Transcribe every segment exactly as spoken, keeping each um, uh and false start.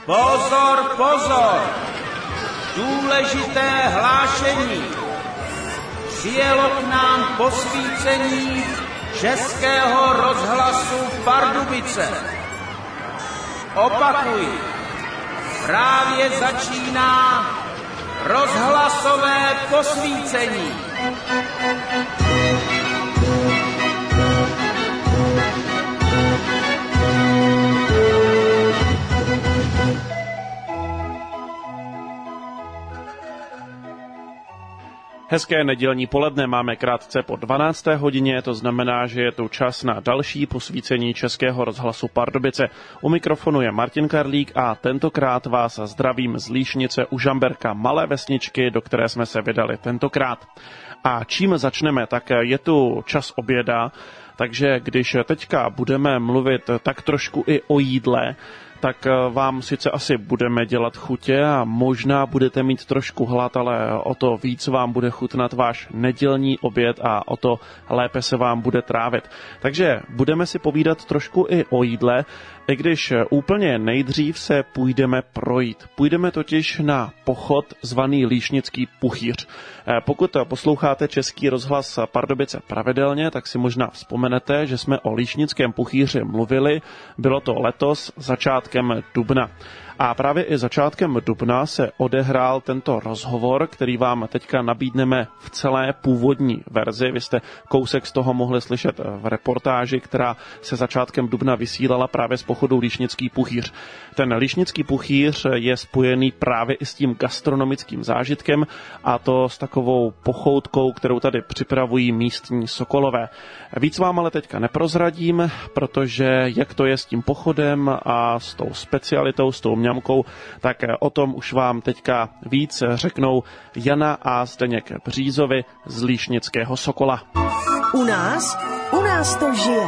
Pozor, pozor! Důležité hlášení. Přijelo k nám posvícení Českého rozhlasu Pardubice. Opakuji, právě začíná rozhlasové posvícení. Hezké nedělní poledne máme krátce po dvanácté hodině, to znamená, že je tu čas na další posvícení Českého rozhlasu Pardubice. U mikrofonu je Martin Karlík a tentokrát vás zdravím z Líšnice u Žamberka, malé vesničky, do které jsme se vydali tentokrát. A čím začneme, tak je tu čas oběda, takže když teďka budeme mluvit tak trošku i o jídle, tak vám sice asi budeme dělat chutě a možná budete mít trošku hlad, ale o to víc vám bude chutnat váš nedělní oběd a o to lépe se vám bude trávit. Takže budeme si povídat trošku i o jídle, i když úplně nejdřív se půjdeme projít. Půjdeme totiž na pochod zvaný Líšnický puchýř. Pokud posloucháte Český rozhlas Pardubice pravidelně, tak si možná vzpomenete, že jsme o Líšnickém puchýři mluvili. Bylo to letos začátkem dubna. A právě i začátkem dubna se odehrál tento rozhovor, který vám teďka nabídneme v celé původní verzi. Vy jste kousek z toho mohli slyšet v reportáži, která se začátkem dubna vysílala právě z pochodu Líšnický puchýř. Ten Líšnický puchýř je spojený právě i s tím gastronomickým zážitkem a to s takovou pochoutkou, kterou tady připravují místní sokolové. Víc vám ale teďka neprozradím, protože jak to je s tím pochodem a s tou specialitou, s tou mňamkou, tak o tom už vám teďka víc řeknou Jana a Zdeněk Břízovi z Líšnického Sokola. U nás, u nás to žije.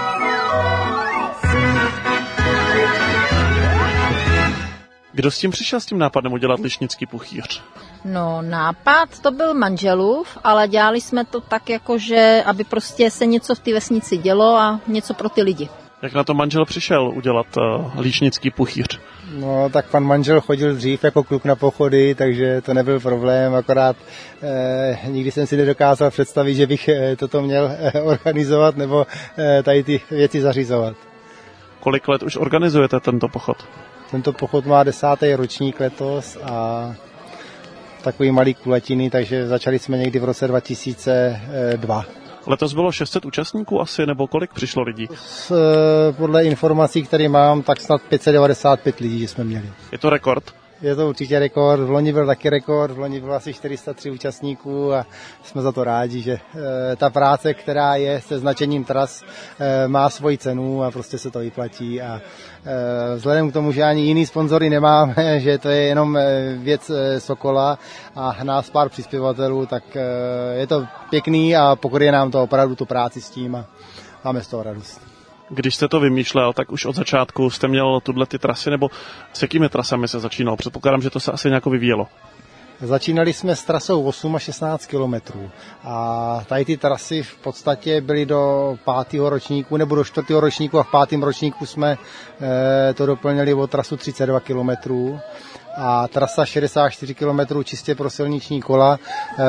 Kdo s tím přišel s tím nápadem udělat Líšnický puchýř? No, nápad to byl manželův, ale dělali jsme to tak, jakože, aby prostě se něco v té vesnici dělo a něco pro ty lidi. Jak na to manžel přišel udělat uh, Líšnický puchýř? No, tak pan manžel chodil dřív jako kluk na pochody, takže to nebyl problém, akorát eh, nikdy jsem si nedokázal představit, že bych eh, toto měl eh, organizovat nebo eh, tady ty věci zařizovat. Kolik let už organizujete tento pochod? Tento pochod má desátý ročník letos a takový malý kulatiny, takže začali jsme někdy v roce dva tisíce dva. Letos bylo šest set účastníků asi, nebo kolik přišlo lidí? S, podle informací, které mám, tak snad pět set devadesát pět lidí jsme měli. Je to rekord? Je to určitě rekord, v loni byl taky rekord, v loni bylo asi čtyři sta tři účastníků a jsme za to rádi, že e, ta práce, která je se značením tras, e, má svoji cenu a prostě se to vyplatí a e, vzhledem k tomu, že ani jiný sponzory nemáme, že to je jenom věc e, Sokola a nás pár přispěvatelů, tak e, je to pěkný a pokryje nám to opravdu tu práci s tím a máme z toho radost. Když jste to vymýšlel, tak už od začátku jste měl tuhle ty trasy, nebo s jakými trasami se začínal? Předpokládám, že to se asi nějak vyvíjelo. Začínali jsme s trasou osm a šestnáct kilometrů a tady ty trasy v podstatě byly do pátého ročníku nebo do čtvrtého ročníku a v pátém ročníku jsme e, to doplnili o trasu třicet dva kilometrů a trasa šedesát čtyři kilometrů čistě pro silniční kola,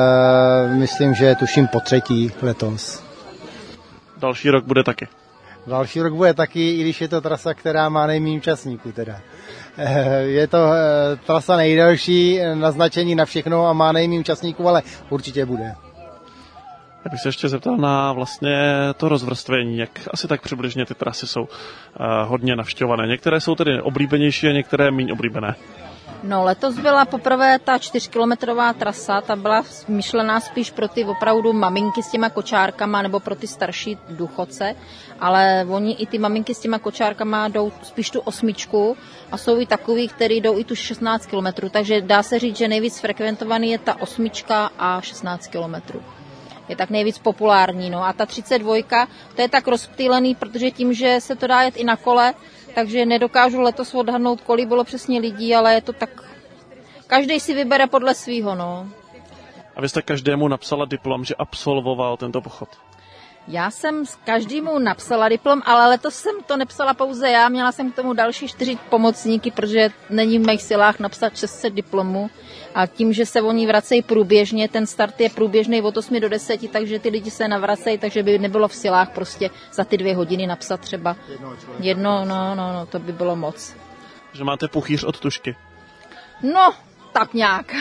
e, myslím, že tuším po třetí letos. Další rok bude taky. Další rok bude taky, i když je to trasa, která má nejméně účastníků teda. Je to trasa nejdelší, naznačení na všechno a má nejméně účastníků, ale určitě bude. Já bych se ještě zeptal na vlastně to rozvrstvení, jak asi tak přibližně ty trasy jsou uh, hodně navštěvované. Některé jsou tedy oblíbenější a některé méně oblíbené. No, letos byla poprvé ta čtyřkilometrová trasa, ta byla myšlená spíš pro ty opravdu maminky s těma kočárkama nebo pro ty starší důchodce, ale oni i ty maminky s těma kočárkama jdou spíš tu osmičku a jsou i takový, který jdou i tu šestnáct kilometrů, takže dá se říct, že nejvíc frekventovaný je ta osmička a šestnáct kilometrů. Je tak nejvíc populární, no a ta třicet dva, to je tak rozptýlený, protože tím, že se to dá jet i na kole, takže nedokážu letos odhadnout, kolik bylo přesně lidí, ale je to tak, každý si vybere podle svýho, no. A vy jste každému napsala diplom, že absolvoval tento pochod? Já jsem s každému napsala diplom, ale letos jsem to nepsala pouze já, měla jsem k tomu další čtyři pomocníky, protože není v mých silách napsat šest set diplomů. A tím, že se oni vracejí průběžně, ten start je průběžný od osmi do deseti, takže ty lidi se navracejí, takže by nebylo v silách prostě za ty dvě hodiny napsat třeba jedno, no, no, no, to by bylo moc. Že máte puchýř od tušky. No, tak nějak.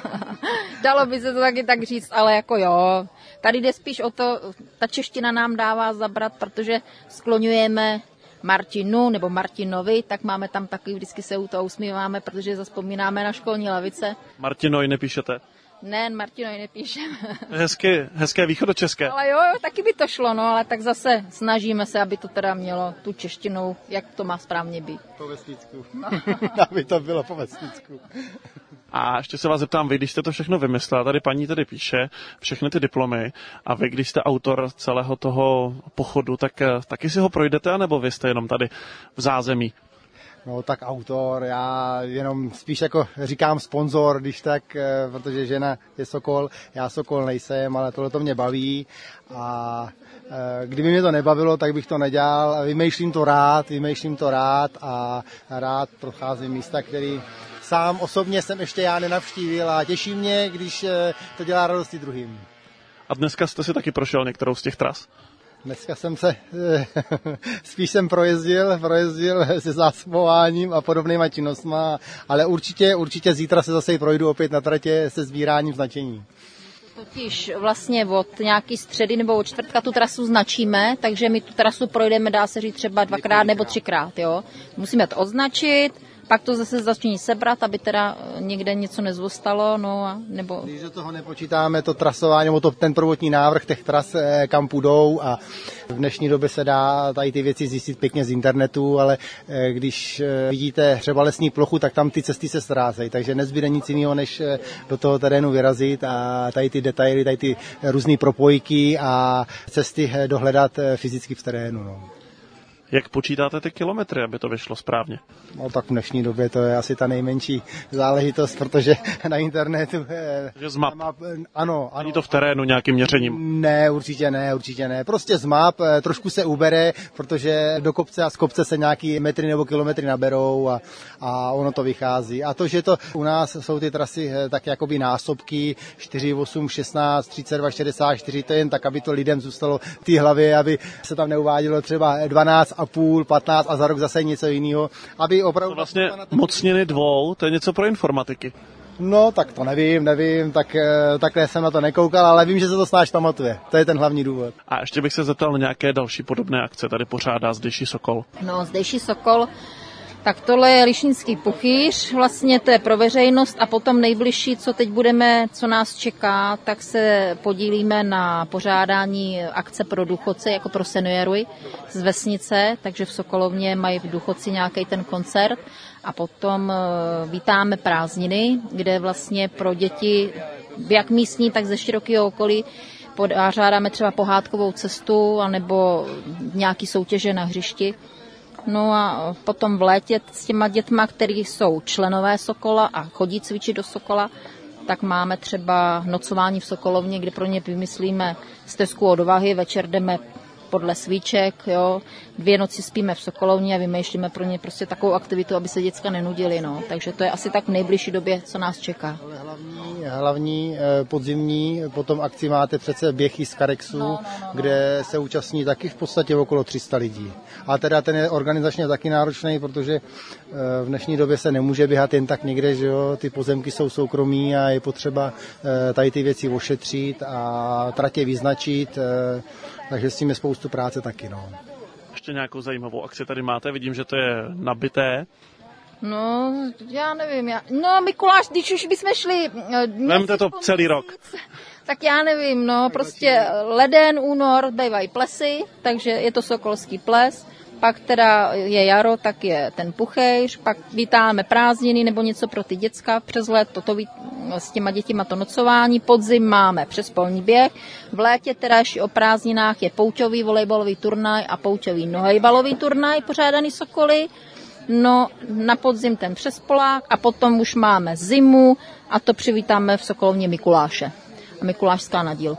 Dalo by se to taky tak říct, ale jako jo. Tady jde spíš o to, ta čeština nám dává zabrat, protože skloňujeme Martinu nebo Martinovi, tak máme tam takový, vždycky se u toho usmíváme, protože zaspomínáme na školní lavice. Martinoj nepíšete? Ne, Martinoj nepíšeme. Hezky, hezké východočeské. Ale jo, jo, taky by to šlo, no, ale tak zase snažíme se, aby to teda mělo tu češtinou, jak to má správně být. Po vesnicku. Aby to bylo po vesnicku. A ještě se vás zeptám, vy, když jste to všechno vymyslela, tady paní tady píše všechny ty diplomy a vy, když jste autor celého toho pochodu, tak taky si ho projdete, anebo vy jste jenom tady v zázemí? No tak autor, já jenom spíš jako říkám sponzor, když tak, protože žena je Sokol, já Sokol nejsem, ale tohle to mě baví a kdyby mě to nebavilo, tak bych to nedělal. Vymýšlím to rád, vymýšlím to rád a rád procházím místa, který sám osobně jsem ještě já nenavštívil a těší mě, když to dělá radosti druhým. A dneska jste si taky prošel některou z těch tras? Dneska jsem se, spíš jsem projezdil, projezdil se zásobováním a podobnýma činnostma, ale určitě, určitě zítra se zase projdu opět na tratě se sbíráním značení. Totiž vlastně od nějaký středy nebo od čtvrtka tu trasu značíme, takže my tu trasu projdeme, dá se říct, třeba dvakrát nebo třikrát, jo. Musíme to označit, pak to zase začíní sebrat, aby teda někde něco nezvostalo, no a nebo... Když do toho nepočítáme to trasování, nebo to, ten prvotní návrh těch tras, kam půjdou a v dnešní době se dá tady ty věci zjistit pěkně z internetu, ale když vidíte třeba lesní plochu, tak tam ty cesty se ztrácejí, takže nezbyde nic jiného, než do toho terénu vyrazit a tady ty detaily, tady ty různé propojky a cesty dohledat fyzicky v terénu, no. Jak počítáte ty kilometry, aby to vyšlo správně? No tak v dnešní době to je asi ta nejmenší záležitost, protože na internetu... Takže z map? map ano, ano. Není to v terénu nějakým měřením? Ne, určitě ne, určitě ne. Prostě z map trošku se ubere, protože do kopce a z kopce se nějaký metry nebo kilometry naberou a, a ono to vychází. A to, že to u nás jsou ty trasy tak jakoby násobky čtyři, osm, šestnáct, třicet dva, šedesát čtyři, to jen tak, aby to lidem zůstalo v té hlavě, aby se tam neuvádělo třeba dvanáct a půl, patnáct a za rok zase něco jiného, aby opravdu... To vlastně mocniny dvou, to je něco pro informatiky. No, tak to nevím, nevím, tak takhle jsem na to nekoukal, ale vím, že se to snáš pamatuje. To je ten hlavní důvod. A ještě bych se zeptal na nějaké další podobné akce, tady pořádá Zdejší Sokol. No, Zdejší Sokol, tak tohle je Lišínský puchýř, vlastně to je pro veřejnost a potom nejbližší, co teď budeme, co nás čeká, tak se podílíme na pořádání akce pro důchodce, jako pro seniory z vesnice, takže v Sokolovně mají v důchodci nějaký ten koncert a potom vítáme prázdniny, kde vlastně pro děti, jak místní, tak ze širokého okolí, pořádáme třeba pohádkovou cestu anebo nějaký soutěže na hřišti. No a potom v létě s těma dětma, který jsou členové Sokola a chodí cvičit do Sokola, tak máme třeba nocování v Sokolovně, kde pro ně vymyslíme stezku odvahy, večer jdeme podle svíček, jo. Dvě noci spíme v Sokolovně a vymýšlíme pro ně prostě takovou aktivitu, aby se děcka nenudili, no. Takže to je asi tak v nejbližší době, co nás čeká. Ale hlavní, hlavní podzimní, potom akci máte přece běh z Karexu, no, no, no, kde se účastní taky v podstatě okolo tři sta lidí. A teda ten je organizačně taky náročný, protože v dnešní době se nemůže běhat jen tak někde, že jo, ty pozemky jsou soukromí a je potřeba tady ty věci ošetřit a tratě vyznačit, takže s tím je spoustu práce taky, no. Ještě nějakou zajímavou akci tady máte, vidím, že to je nabité. No, já nevím, já... no Mikuláš, když už bychom šli... Vemte to celý rok. Tak já nevím, no, prostě leden, únor, bývají plesy, takže je to sokolský ples, pak teda je jaro, tak je ten puchejř, pak vítáme prázdniny nebo něco pro ty děcka přes let, toto ví, s těma dětima to nocování, podzim máme přespolní běh, v létě teda ještě o prázdninách je pouťový volejbalový turnaj a pouťový nohejbalový turnaj pořádaný Sokoly, no na podzim ten přespolák a potom už máme zimu a to přivítáme v Sokolovně Mikuláše a Mikulášská nadílka.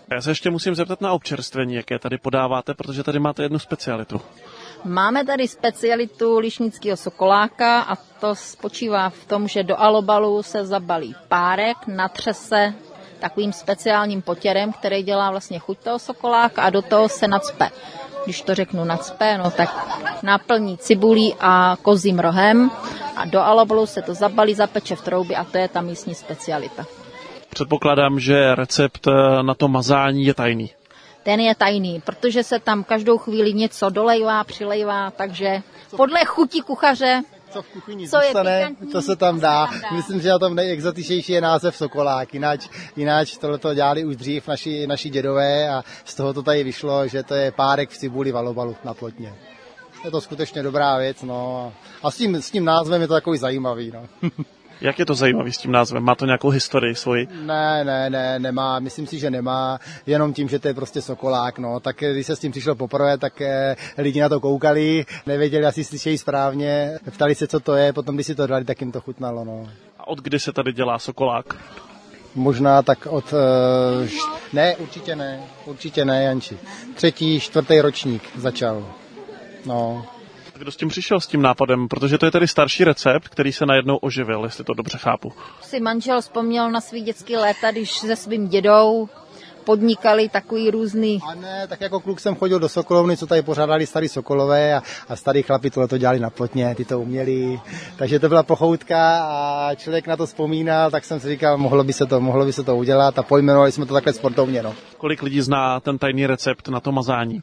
Já se ještě musím zeptat na občerstvení, jaké tady podáváte, protože tady máte jednu specialitu. Máme tady specialitu líšnického sokoláka a to spočívá v tom, že do alobalu se zabalí párek, natře se takovým speciálním potěrem, který dělá vlastně chuť toho sokoláka a do toho se nacpe. Když to řeknu nacpe, no tak naplní cibulí a kozím rohem a do alobalu se to zabalí, zapeče v troubě a to je ta místní specialita. Předpokládám, že recept na to mazání je tajný. Ten je tajný, protože se tam každou chvíli něco dolejvá, přilejvá, takže podle chuti kuchaře, co v kuchyni co zůstane, to se tam dá. tam dá. Myslím, že na tom nejexotičnější je název sokolák, jináč, jináč tohleto dělali už dřív naši, naši dědové a z toho to tady vyšlo, že to je párek v cibuli v alobalu na plotně. Je to skutečně dobrá věc, no. A s tím, s tím názvem je to takový zajímavý, no. Jak je to zajímavý s tím názvem? Má to nějakou historii svoji? Ne, ne, ne, nemá. Myslím si, že nemá. Jenom tím, že to je prostě sokolák, no. Tak když se s tím přišlo poprvé, tak eh, lidi na to koukali, nevěděli, asi slyšejí správně, ptali se, co to je, potom, když si to dali, tak jim to chutnalo, no. A od kdy se tady dělá sokolák? Možná tak od... Uh, ne, určitě ne, určitě ne, Janči. Třetí, čtvrtý ročník začal, no. Kdo s tím přišel, s tím nápadem? Protože to je tady starší recept, který se najednou oživil, jestli to dobře chápu. Si manžel vzpomněl na svý dětský léta, když se svým dědou podnikali takový různý... A ne, tak jako kluk jsem chodil do Sokolovny, co tady pořádali starý Sokolové a, a starý chlapi tohle to dělali na plotně, ty to uměli. Takže to byla pochoutka a člověk na to vzpomínal, tak jsem si říkal, mohlo by se to, mohlo by se to udělat a pojmenovali jsme to takhle sportovně. No. Kolik lidí zná ten tajný recept na to mazání?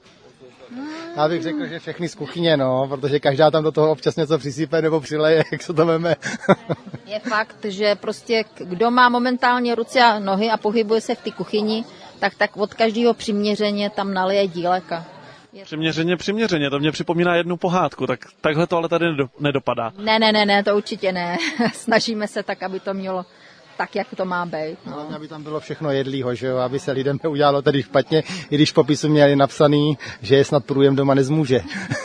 Já bych řekl, že všechny z kuchyně, no, protože každá tam do toho občas něco přisype nebo přileje, jak se to veme. Je fakt, že prostě kdo má momentálně ruce a nohy a pohybuje se v té kuchyni, tak tak od každého přiměřeně tam nalije díleka. Přiměřeně, přiměřeně, to mě připomíná jednu pohádku, tak takhle to ale tady nedopadá. Ne, ne, ne, ne, to určitě ne. Snažíme se tak, aby to mělo tak, jak to má být. No. Hlavně, aby tam bylo všechno jedlýho, že jo, aby se lidem neudělalo tedy špatně, i když v popisu měli napsaný, že je snad průjem doma nezmůže.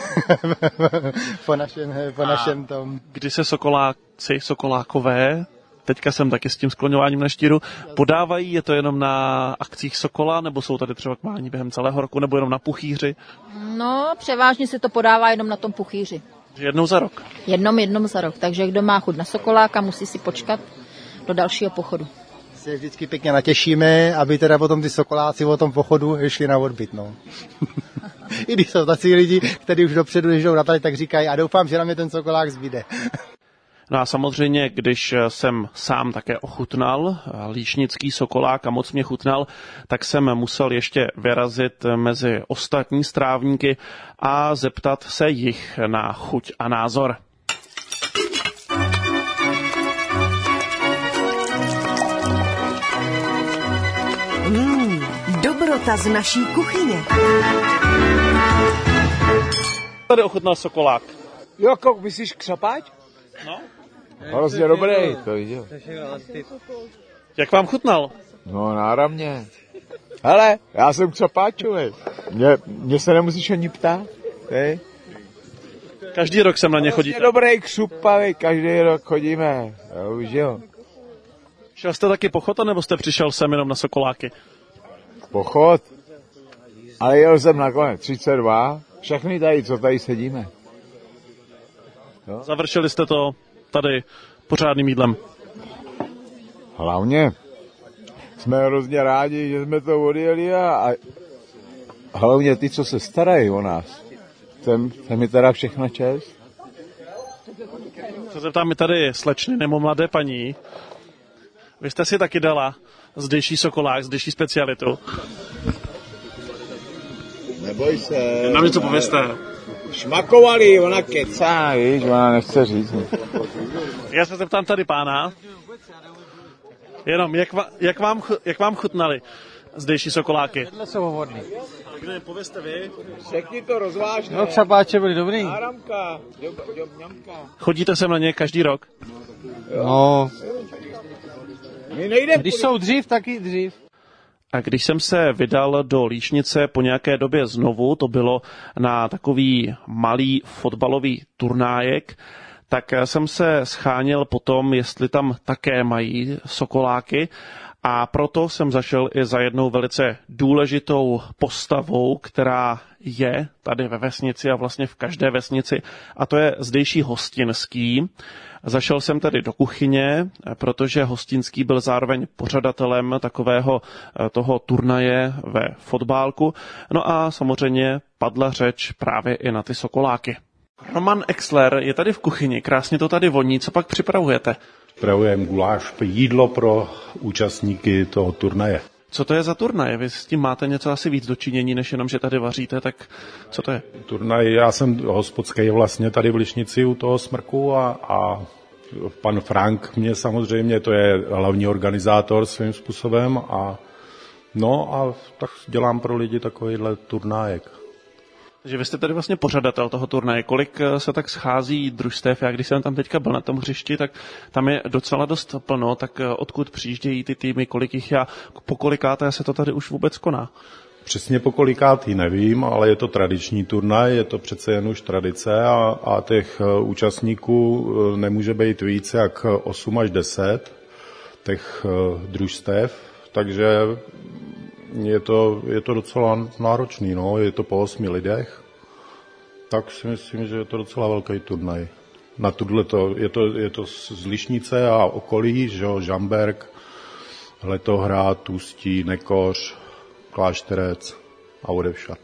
po našem, po našem tom. Kdy se sokoláci, sokolákové, teďka jsem taky s tím skloňováním na štíru, podávají, je to jenom na akcích Sokola, nebo jsou tady třeba kmání během celého roku, nebo jenom na puchýři? No, převážně se to podává jenom na tom puchýři. Jednou za rok? Jednom, jednom za rok, takže kdo má chuť na sokoláka, musí si počkat do dalšího pochodu. Se vždycky pěkně natěšíme, aby teda potom ty sokoláci o tom pochodu šli na odbyt, no. I když jsou tací lidi, kteří už dopředu, když jdou na tady, tak říkají, a doufám, že na mě ten sokolák zbyde. No a samozřejmě, když jsem sám také ochutnal líšnický sokolák a moc mě chutnal, tak jsem musel ještě vyrazit mezi ostatní strávníky a zeptat se jich na chuť a názor. Mm, dobrota z naší kuchyně. Tady ochutnal sokolák. Jako, myslíš křapáč? No. Hrozně dobrý, to viděl. Jak vám chutnal? No, náramně. Hele, já jsem křapáčový. Mě, mě se nemusíš ani ptát. Hej. Každý rok sem na ně chodíte. Hrozně dobrý, křupavý, každý rok chodíme. Jo, už jo. Šel jste taky pochod, nebo jste přišel sem jenom na sokoláky? Pochod. Ale jel jsem nakonec třicet dva. Všechny tady, co tady sedíme. Jo? Završili jste to tady pořádným jídlem. Hlavně jsme hrozně rádi, že jsme to odjeli a, a hlavně ty, co se starají o nás. Jsem, jsem mi teda všechno čest. Co se ptám mi tady slečny nebo mladé paní, vy jste si taky dala zdejší sokolák, zdejší specialitu. Neboj se. Nám něco povězte. Šmakovali, ona kecá, víš, ona nechce říct. Já se zeptám tady pána, jenom, jak, va, jak, vám, jak vám chutnali zdejší sokoláky? Tohle jsou hovorný. Takže povězte vy. Řekni to rozvážně. No, křapáče byli dobrý. Náramka, job, job, ňamka. Chodíte sem na ně každý rok? No, My nejdem. když jsou dřív, tak i dřív. A když jsem se vydal do Líšnice po nějaké době znovu, to bylo na takový malý fotbalový turnájek, tak jsem se scháněl potom, jestli tam také mají sokoláky, a proto jsem zašel i za jednou velice důležitou postavou, která je tady ve vesnici a vlastně v každé vesnici, a to je zdejší Hostinský. Zašel jsem tedy do kuchyně, protože Hostinský byl zároveň pořadatelem takového toho turnaje ve fotbálku. No a samozřejmě padla řeč právě i na ty sokoláky. Roman Exler je tady v kuchyni, krásně to tady voní, co pak připravujete? Připravujeme guláš, jídlo pro účastníky toho turnaje. Co to je za turnaj? Vy s tím máte něco asi víc dočinění, než jenom, že tady vaříte, tak co to je? Turnaj, já jsem hospodský vlastně tady v Lišnici u toho smrku a, a pan Frank mě samozřejmě, to je hlavní organizátor svým způsobem a no a tak dělám pro lidi takovýhle turnájek. Takže vy jste tady vlastně pořadatel toho turnaje. Kolik se tak schází družstev? Já když jsem tam teďka byl na tom hřišti, tak tam je docela dost plno, tak odkud přijíždějí ty týmy, kolik jich je a po kolikáté se to tady už vůbec koná? Přesně po kolikátý nevím, ale je to tradiční turnaj, je to přece jen už tradice a, a těch účastníků nemůže být více jak osm až deset těch družstev, takže je to, je to docela náročný, no, je to po osmi lidech, tak si myslím, že je to docela velký turnaj. Na tohleto, je to, je to z Lišnice a okolí, že jo, Žamberk, Letohrad, Ústí, Nekoř, Klášterec a odevšad.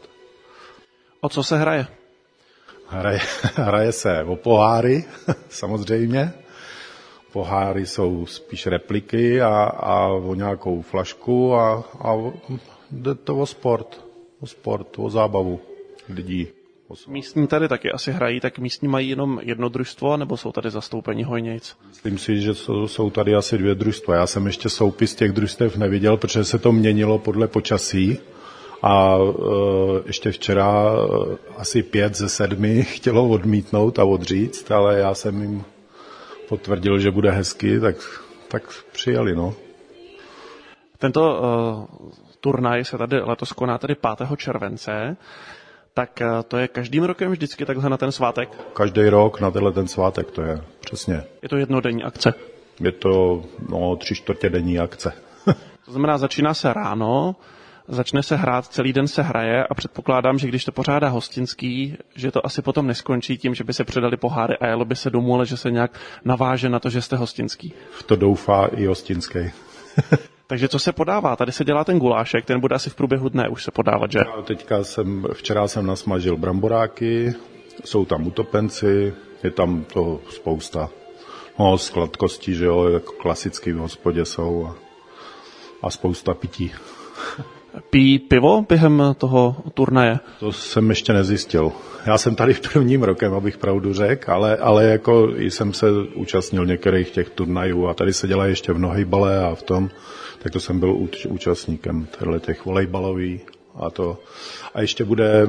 O co se hraje? Hraje, hraje se o poháry, samozřejmě. Poháry jsou spíš repliky a, a o nějakou flašku a, a jde to o sport, o sport, o zábavu lidí. Místní tady taky asi hrají, tak místní mají jenom jedno družstvo, nebo jsou tady zastoupení hojnějc? Myslím si, že jsou, jsou tady asi dvě družstva. Já jsem ještě soupis těch družstev neviděl, protože se to měnilo podle počasí. A e, ještě včera e, asi pět ze sedmi chtělo odmítnout a odříct, ale já jsem jim potvrdil, že bude hezky, tak, tak přijeli, no. Tento uh, turnaj se tady letos koná tady pátého července, tak uh, to je každým rokem vždycky takhle na ten svátek? Každý rok na tenhle ten svátek, to je, přesně. Je to jednodenní akce? Je to, no, tři čtvrtě denní akce. To znamená, začíná se ráno, začne se hrát, celý den se hraje a předpokládám, že když to pořádá Hostinský, že to asi potom neskončí tím, že by se předali poháry a jelo by se domů, ale že se nějak naváže na to, že jste Hostinský. V to doufá i Hostinský. Takže co se podává? Tady se dělá ten gulášek, ten bude asi v průběhu dne už se podávat, že? Já teďka jsem, včera jsem nasmažil bramboráky, jsou tam utopenci, je tam toho spousta. No, sladkostí, že jo, jako klasicky v hospodě jsou a, a spousta pití. Pijí pivo během toho turnaje? To jsem ještě nezjistil. Já jsem tady v prvním rokem, abych pravdu řekl, ale, ale jako jsem se účastnil některých těch turnajů a tady se dělá ještě v nohejbale a v tom, tak to jsem byl úč, účastníkem těch volejbalový a to. A ještě bude,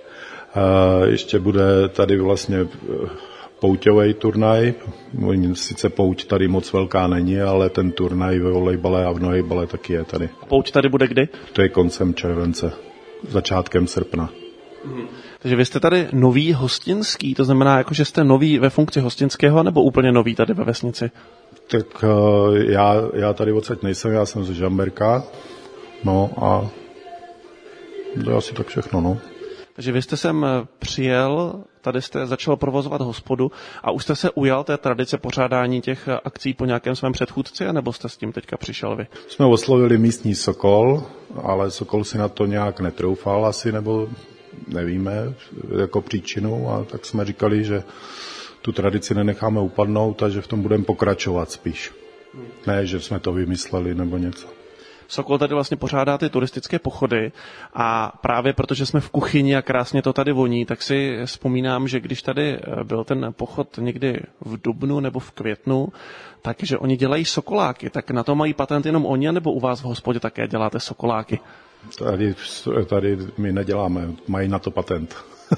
a ještě bude tady vlastně pouťový turnaj. Sice pouť tady moc velká není, ale ten turnaj ve volejbale a v nohejbale taky je tady. Pouť tady bude kdy? To je koncem července, začátkem srpna. Hmm. Takže vy jste tady nový Hostinský, to znamená, jako, že jste nový ve funkci Hostinského, nebo úplně nový tady ve vesnici? Tak uh, já, já tady odsaď nejsem, já jsem ze Žamberka, no a to je asi tak všechno, no. Takže vy jste sem přijel, tady jste začal provozovat hospodu a už jste se ujal té tradice pořádání těch akcí po nějakém svém předchůdci, anebo jste s tím teďka přišel vy? Jsme oslovili místní Sokol, ale Sokol si na to nějak netroufal asi, nebo nevíme, jako příčinu, a tak jsme říkali, že tu tradici nenecháme upadnout a že v tom budeme pokračovat spíš. Ne, že jsme to vymysleli nebo něco. Sokol tady vlastně pořádá ty turistické pochody a právě protože jsme v kuchyni a krásně to tady voní, tak si vzpomínám, že když tady byl ten pochod někdy v dubnu nebo v květnu, takže oni dělají sokoláky, tak na to mají patent jenom oni, nebo u vás v hospodě také děláte sokoláky? Tady, tady my neděláme, mají na to patent.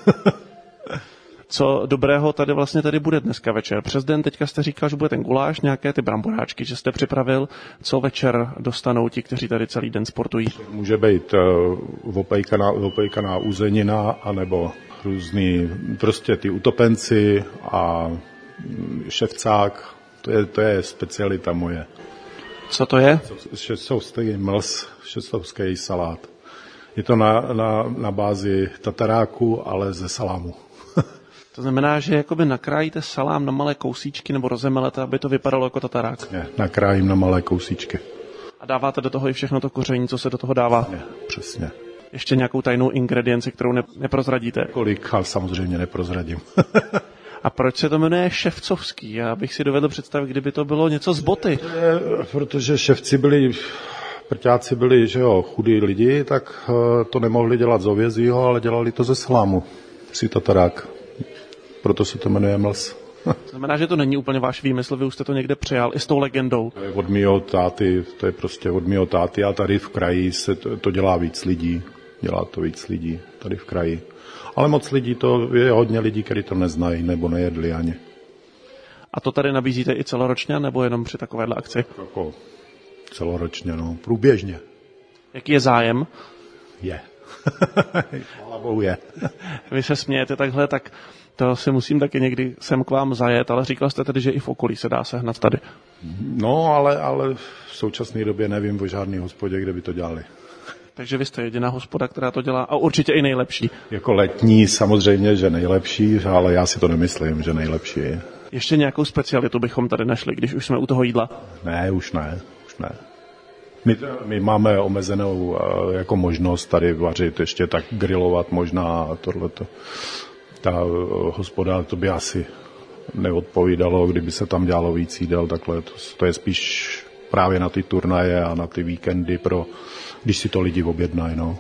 Co dobrého tady vlastně tady bude dneska večer? Přes den teďka jste říkal, že bude ten guláš, nějaké ty bramboráčky, že jste připravil. Co večer dostanou ti, kteří tady celý den sportují? Může být uh, opejkaná, opejkaná uzenina, anebo různý, prostě ty utopenci a ševcák, to je, to je specialita moje. Co to je? Šestovský mlz, šestovský salát. Je to na, na, na bázi tataráku, ale ze salámu. To znamená, že jakoby nakrájíte salám na malé kousíčky nebo rozemelete, aby to vypadalo jako tatarák? Ne, nakrájím na malé kousíčky. A dáváte do toho i všechno to koření, co se do toho dává? Ne, přesně. Ještě nějakou tajnou ingredienci, kterou ne, neprozradíte? Kolik, ale samozřejmě neprozradím. A proč se to jmenuje ševcovský? Já bych si dovedl představit, kdyby to bylo něco z boty. Protože ševci byli, prťáci byli, že jo, chudí lidi, tak to nemohli dělat z hovězího, ale dělali to ze salámu. Si tatarák. Proto se to jmenuje mlz. To znamená, že to není úplně váš výmysl, vy už jste to někde přijal i s tou legendou. To je od mýho táty, to je prostě od mýho táty a tady v kraji se to, to dělá víc lidí. Dělá to víc lidí tady v kraji. Ale moc lidí, to je hodně lidí, kteří to neznají nebo nejedli ani. A to tady nabízíte i celoročně, nebo jenom při takovéhle akci? Jako celoročně, no, průběžně. Jaký je zájem? Je. Chvála Bohu je. Vy se smějete takhle, tak to si musím taky někdy sem k vám zajet, ale říkal jste tedy, že i v okolí se dá sehnat tady. No, ale, ale v současné době nevím o žádný hospodě, kde by to dělali. Takže vy jste jediná hospoda, která to dělá a určitě i nejlepší. Jako letní samozřejmě, že nejlepší, ale já si to nemyslím, že nejlepší je. Ještě nějakou specialitu bychom tady našli, když už jsme u toho jídla? Ne, už ne, už ne. My, my máme omezenou jako možnost tady vařit, ještě tak grilovat možná a tohleto. Ta hospoda, to by asi neodpovídalo, kdyby se tam dělalo víc jídel, takhle. To, to je spíš právě na ty turnaje a na ty víkendy, pro, když si to lidi objednají. No.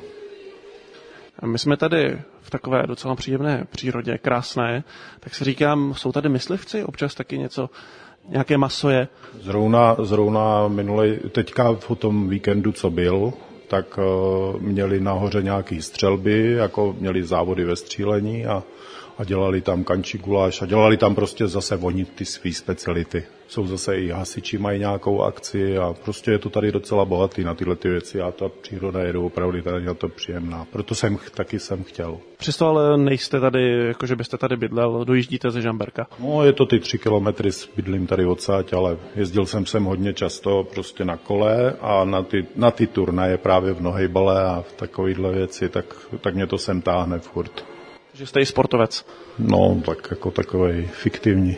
A my jsme tady v takové docela příjemné přírodě, krásné, tak si říkám, jsou tady myslivci, občas taky něco, nějaké maso je? Zrovna, zrovna minulej, teďka v tom víkendu, co byl, tak uh, měli nahoře nějaký střelby, jako měli závody ve střílení a, a dělali tam kančí guláš a dělali tam prostě zase oni ty svý speciality. Jsou zase i hasiči, mají nějakou akci a prostě je to tady docela bohatý na tyhle ty věci a ta příroda je opravdu tady na to příjemná. Proto jsem taky jsem chtěl. Přesto ale nejste tady, jakože byste tady bydlel, dojíždíte ze Žamberka. No, je to ty tři kilometry, bydlím tady odsáď, ale jezdil jsem sem hodně často prostě na kole a na ty, na ty turnaje právě v nohejbale a v takovýhle věci, tak, tak mě to sem táhne furt. Že jste i sportovec? No, tak jako takovej fiktivní.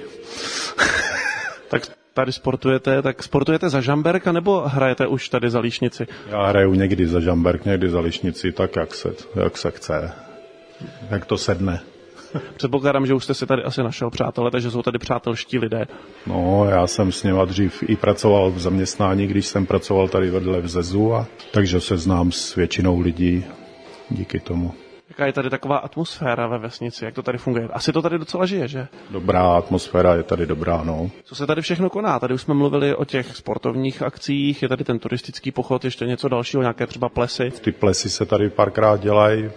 Tak tady sportujete, tak sportujete za Žamberk, nebo hrajete už tady za Líšnici? Já hraju někdy za Žamberk, někdy za Líšnici, tak jak se, jak se chce. Jak to sedne. Předpokládám, že už jste si tady asi našel přátelé, takže jsou tady přátelští lidé. No, já jsem s něma dřív i pracoval v zaměstnání, když jsem pracoval tady vedle v Zezu, a takže se znám s většinou lidí díky tomu. Jaká je tady taková atmosféra ve vesnici, jak to tady funguje? Asi to tady docela žije, že? Dobrá atmosféra je tady dobrá, no. Co se tady všechno koná? Tady už jsme mluvili o těch sportovních akcích, je tady ten turistický pochod, ještě něco dalšího, nějaké třeba plesy. Ty plesy se tady párkrát dělají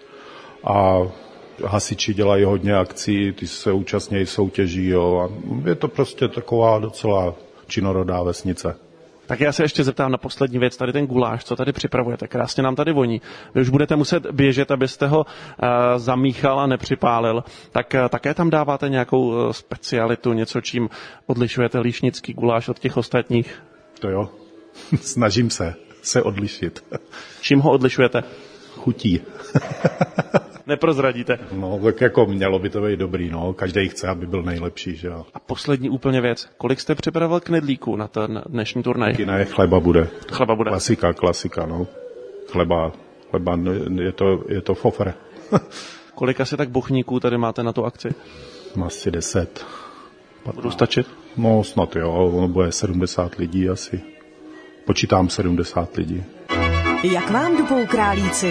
a hasiči dělají hodně akcí, ty se účastnějí soutěží, jo. A je to prostě taková docela činorodá vesnice. Tak já se ještě zeptám na poslední věc, tady ten guláš, co tady připravujete, krásně nám tady voní. Vy už budete muset běžet, abyste ho uh, zamíchal a nepřipálil. Tak uh, také tam dáváte nějakou uh, specialitu, něco, čím odlišujete líšnický guláš od těch ostatních? To jo, snažím se se odlišit. Čím ho odlišujete? Chutí. Neprozradíte. No, tak jako mělo by to být dobrý, no. Každý chce, aby byl nejlepší, že jo. A poslední úplně věc. Kolik jste připravil knedlíků na ten dnešní turnaj? Ne, chleba bude. Chleba bude. Klasika, klasika, no. Chleba, chleba, je to, je to fofr. Kolik asi tak bochníků tady máte na tu akci? Asi deset. Budu stačit? No, snad jo, ono bude sedmdesát lidí asi. Počítám sedmdesát lidí. Jak vám dupou králíci?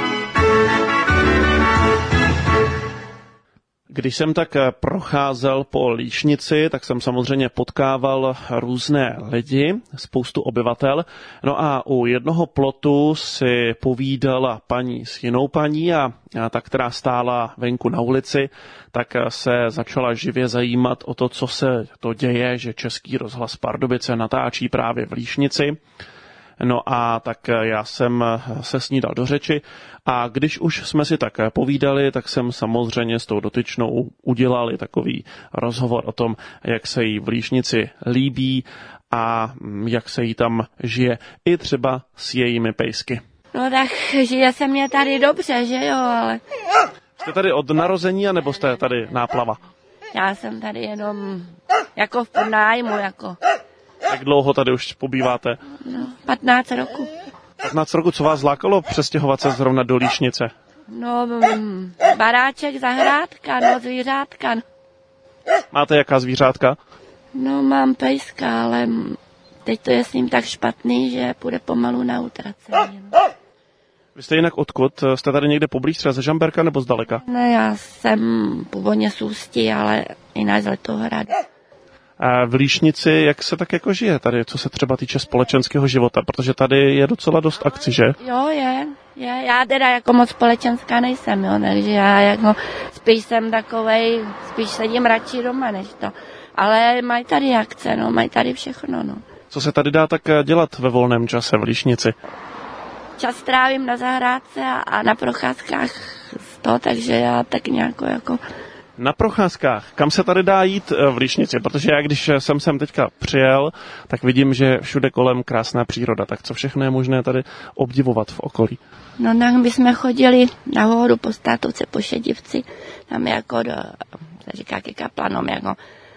Když jsem tak procházel po Líšnici, tak jsem samozřejmě potkával různé lidi, spoustu obyvatel. No a u jednoho plotu si povídala paní s jinou paní a ta, která stála venku na ulici, tak se začala živě zajímat o to, co se to děje, že Český rozhlas Pardubice natáčí právě v Líšnici. No a tak já jsem se s ní dal do řeči a když už jsme si tak povídali, tak jsem samozřejmě s tou dotyčnou udělali takový rozhovor o tom, jak se jí v Líšnici líbí a jak se jí tam žije, i třeba s jejími pejsky. No tak žije se mě tady dobře, že jo, ale... Jste tady od narození, anebo jste tady náplava? Já jsem tady jenom jako v nájmu, jako... Jak dlouho tady už pobýváte? No, patnáct roku. patnáct roku, co vás zlákalo přestěhovat se zrovna do Líšnice? No, mm, baráček, zahrádka, no, zvířátka. Máte jaká zvířátka? No, mám pejska, ale teď to je s ním tak špatný, že půjde pomalu na utracení. No. Vy jste jinak odkud? Jste tady někde poblíž, třeba ze Žamberka nebo zdaleka? No, já jsem původně z Ústí, ale jinak z Letohradu. A v Líšnici, jak se tak jako žije tady, co se třeba týče společenského života? Protože tady je docela dost akcí, že? Jo, je. je. Já teda jako moc společenská nejsem, jo, takže já jako spíš jsem takovej, spíš sedím radši doma, než to. Ale mají tady akce, no, mají tady všechno, no. Co se tady dá tak dělat ve volném čase v Líšnici? Čas trávím na zahrádce a, a na procházkách z toho, takže já tak nějak jako... Na procházkách, kam se tady dá jít v Líšnici? Protože já, když jsem sem teďka přijel, tak vidím, že všude kolem krásná příroda. Tak co všechno je možné tady obdivovat v okolí? No, tak bychom chodili nahoru po Státovce, po Šedivci, tam jako do, se říká ke kaplanom, jako...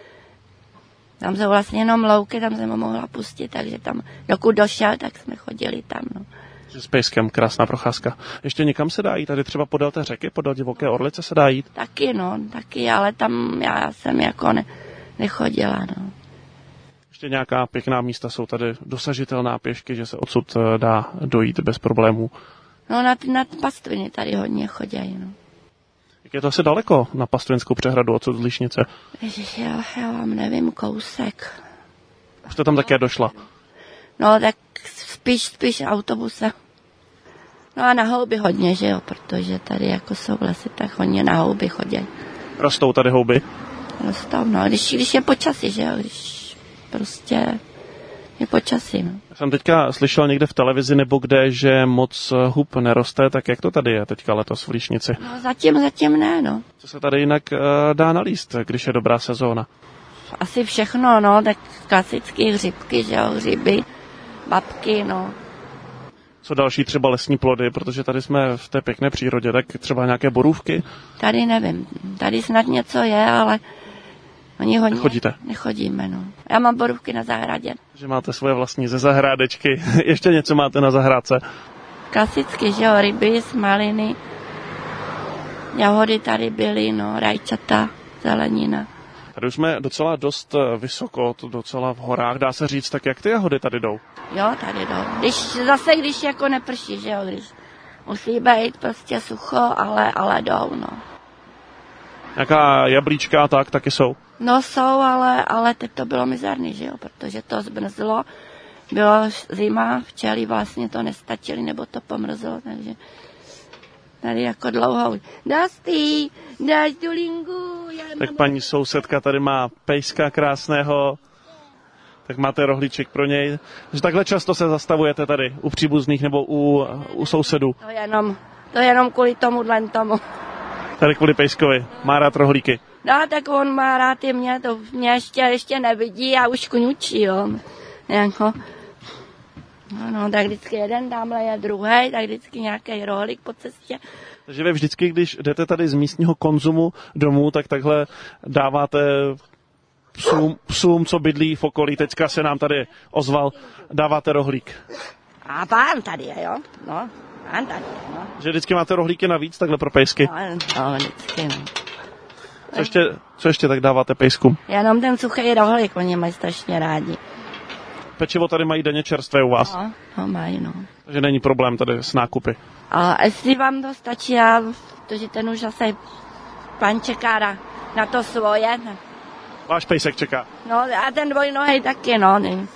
Tam jsou vlastně jenom louky, tam jsem ho mohla pustit, takže tam, dokud došel, tak jsme chodili tam, no. S pejskem, krásná procházka. Ještě někam se dá jít, tady třeba podél té řeky, podél Divoké Orlice se dá jít? Taky, no, taky, ale tam já jsem jako ne, nechodila, no. Ještě nějaká pěkná místa jsou tady dosažitelná pěšky, že se odsud dá dojít bez problémů? No, nad, nad pastviny tady hodně chodějí, no. Jak je to asi daleko na Pastvinskou přehradu odsud z Líšnice? Ježiš, já, já vám nevím, kousek. Už jste tam také došla? No, tak spíš, spíš autobusem. No a na houby hodně, že jo, protože tady jako jsou lesy, tak hodně na houby chodí. Rostou tady houby? Rostou, no, když, když je počasí, že jo, když prostě je počasí, no. Já jsem teďka slyšel někde v televizi nebo kde, že moc hub neroste, tak jak to tady je teďka letos v Líšnici? No zatím, zatím ne, no. Co se tady jinak uh, dá nalíst, když je dobrá sezóna? Asi všechno, no, tak klasické hřibky, že jo, hřiby, babky, no. Co další třeba lesní plody, protože tady jsme v té pěkné přírodě, tak třeba nějaké borůvky? Tady nevím, tady snad něco je, ale oni hodně... Nechodíte? Nechodíme, no. Já mám borůvky na zahradě. Že máte svoje vlastní ze zahrádečky. Ještě něco máte na zahrádce? Klasicky, že jo, ryby, smaliny, jahody tady byly, no, rajčata, zelenina. Tady už jsme docela dost vysoko, to docela v horách, dá se říct, tak jak ty jahody tady jdou? Jo, tady jdou. Když, zase, když jako neprší, že jo, když musí být prostě sucho, ale, ale jdou, no. Nějaká jablíčka a tak taky jsou? No jsou, ale, ale teď to bylo mizerný, že jo, protože to zmrzlo, bylo zima, včely vlastně to nestačily, nebo to pomrzlo, takže tady jako dlouho. Dusty, dáš tu linku. Tak paní sousedka tady má pejska krásného, tak máte rohlíček pro něj. Takže takhle často se zastavujete tady u příbuzných nebo u, u sousedů? To jenom, to jenom kvůli tomu, dlen tomu. Tady kvůli pejskovi, má rád rohlíky. No, tak on má rád i mě, to mě ještě, ještě nevidí a už kňučí, jo. Jako, no, no, tak vždycky jeden, tamhle je druhý, tak vždycky nějaký rohlík po cestě. Takže vy vždycky, když jdete tady z místního konzumu domů, tak takhle dáváte psům, psům, co bydlí v okolí, teďka se nám tady ozval, dáváte rohlík. A pán tady je, jo, no, pán tady je, no. Že vždycky máte rohlíky navíc, takhle pro pejsky? No, no vždycky, no. Co ještě, co ještě tak dáváte pejskům? Jenom ten suchý rohlík, oni mají strašně rádi. Pečivo tady mají denně čerstvé u vás? No, no mají, no. Takže není problém tady s nákupy. A jestli vám to stačí, já, protože ten už zase pan čeká na, na to svoje. Ne? Váš pejsek čeká. No a ten dvojnohej taky, no. Ne.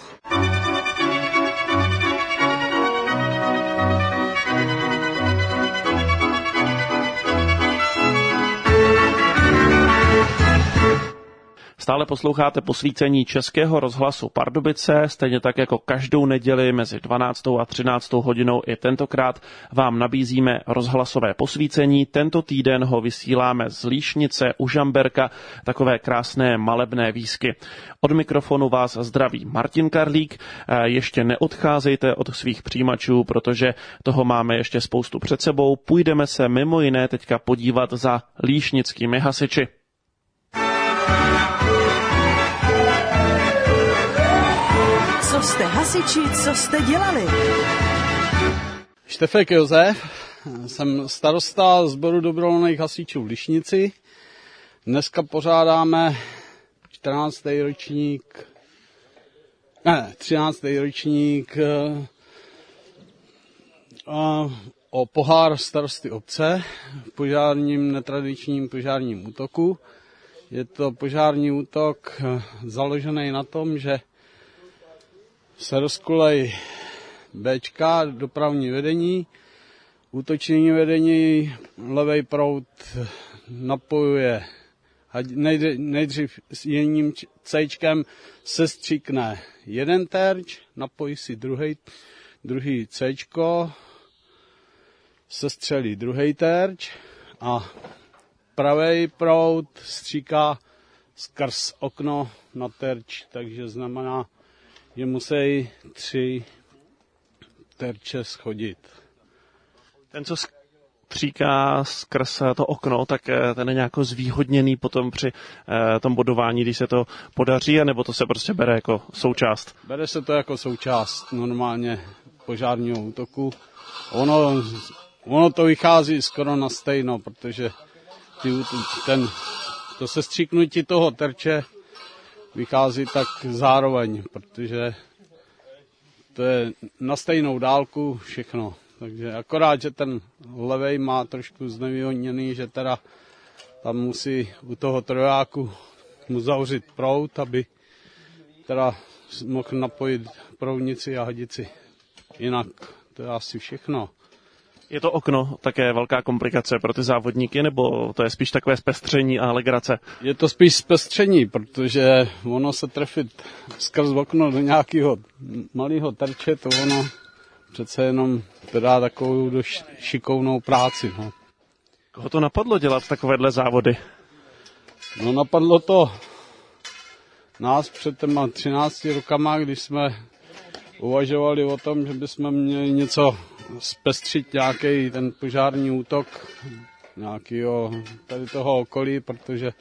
Stále posloucháte posvícení Českého rozhlasu Pardubice, stejně tak jako každou neděli mezi dvanáctou a třináctou hodinou i tentokrát vám nabízíme rozhlasové posvícení. Tento týden ho vysíláme z Líšnice u Žamberka, takové krásné malebné výsky. Od mikrofonu vás zdraví Martin Karlík. Ještě neodcházejte od svých přijímačů, protože toho máme ještě spoustu před sebou. Půjdeme se mimo jiné teďka podívat za líšnickými hasiči. Co jste hasiči, co jste dělali? Štefek Josef, jsem starosta sboru dobrovolných hasičů v Líšnici. Dneska pořádáme čtrnáctý ročník, ne, třináctý ročník uh, o pohár starosty obce v požárním, netradičním požárním útoku. Je to požární útok založený na tom, že se rozkulej Bčka, dopravní vedení, útoční vedení, levej proud napojuje nejdřív s jedním Cčkem se stříkne jeden terč, napojí si druhý, druhý Cčko, sestřelí druhý terč a pravý proud stříká skrz okno na terč, takže znamená, že musí tři terče schodit. Ten, co stříká skrz to okno, tak ten je nějak zvýhodněný potom při tom bodování, když se to podaří, anebo to se prostě bere jako součást? Bere se to jako součást normálně požárního útoku. Ono, ono to vychází skoro na stejno, protože ty, ten, to sestříknutí toho terče vychází tak zároveň, protože to je na stejnou dálku všechno. Takže akorát, že ten levej má trošku znevýhodněný, že teda tam musí u toho trojáku mu zavřít proud, aby teda mohl napojit proudnici a hadici. Jinak to je asi všechno. Je to okno také velká komplikace pro ty závodníky, nebo to je spíš takové zpestření a legrace? Je to spíš zpestření, protože ono se trefit skrz okno do nějakého malého terče, to ono přece jenom dá takovou dost šikovnou práci. No. Koho to napadlo dělat takovéhle závody? No napadlo to nás před těma třinácti rokama, když jsme uvažovali o tom, že bychom měli něco zpestřit, nějaký ten požární útok nějakého tady toho okolí, protože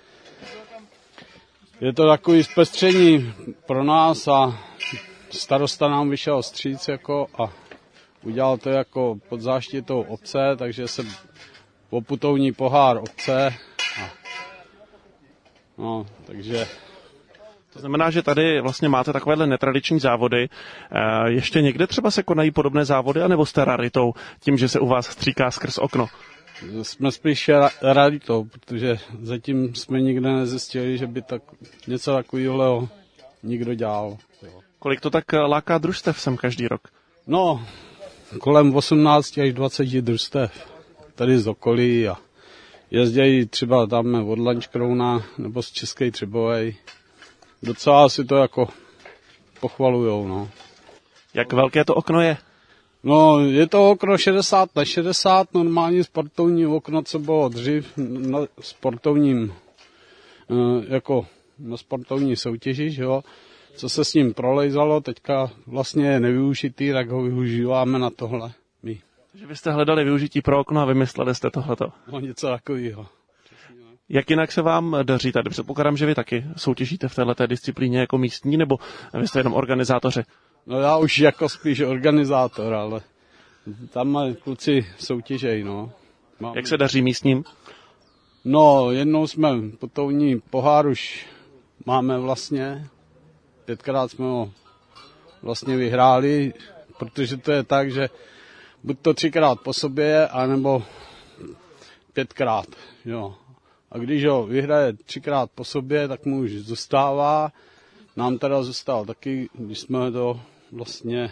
je to takový zpestření pro nás a starosta nám vyšel vstříc jako a udělal to jako pod záštitou obce, takže se poputovní pohár obce a no, takže to znamená, že tady vlastně máte takovéhle netradiční závody. Ještě někde třeba se konají podobné závody, anebo jste raritou tím, že se u vás stříká skrz okno? Jsme spíš raritou, protože zatím jsme nikde nezjistili, že by tak, něco takového nikdo dělal. Kolik to tak láká družstev sem každý rok? No, kolem osmnáct až dvacet družstev tady z okolí a jezdějí třeba tam od Lančkrouna nebo z České Třebovej. Docela si to jako pochvalujou, no. Jak velké to okno je? No, je to okno šedesát na šedesát, normální sportovní okno, co bylo dřív na sportovním, jako na sportovní soutěži, že jo. Co se s ním prolejzalo, teďka vlastně je nevyužitý, tak ho využíváme na tohle. My. Takže vy jste hledali využití pro okno a vymysleli jste tohleto? No, něco takového. Jak jinak se vám daří tady? Předpokládám, že vy taky soutěžíte v této disciplíně jako místní, nebo vy jste jenom organizátoři? No já už jako spíš organizátor, ale tam kluci soutěžejí, no. Mám... Jak se daří místním? No, jednou jsme putovní pohár už máme vlastně. Pětkrát jsme ho vlastně vyhráli, protože to je tak, že buď to třikrát po sobě, anebo pětkrát, jo. A když ho vyhraje třikrát po sobě, tak mu už zůstává. Nám teda zůstal taky, když jsme to vlastně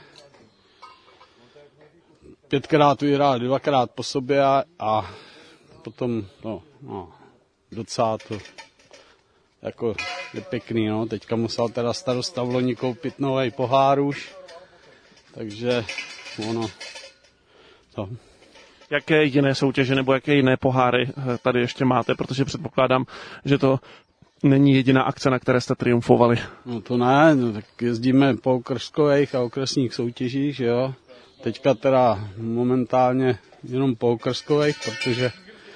pětkrát vyhráli, dvakrát po sobě a potom no, no, docela to jako je pěkný, no. Teďka musel teda starosta v loni koupit nový pohár už, takže ono to. Jaké jiné soutěže nebo jaké jiné poháry tady ještě máte, protože předpokládám, že to není jediná akce, na které jste triumfovali. No to ne, no, tak jezdíme po okrskových a okresních soutěžích, že jo. Teďka teda momentálně jenom po okrskových, protože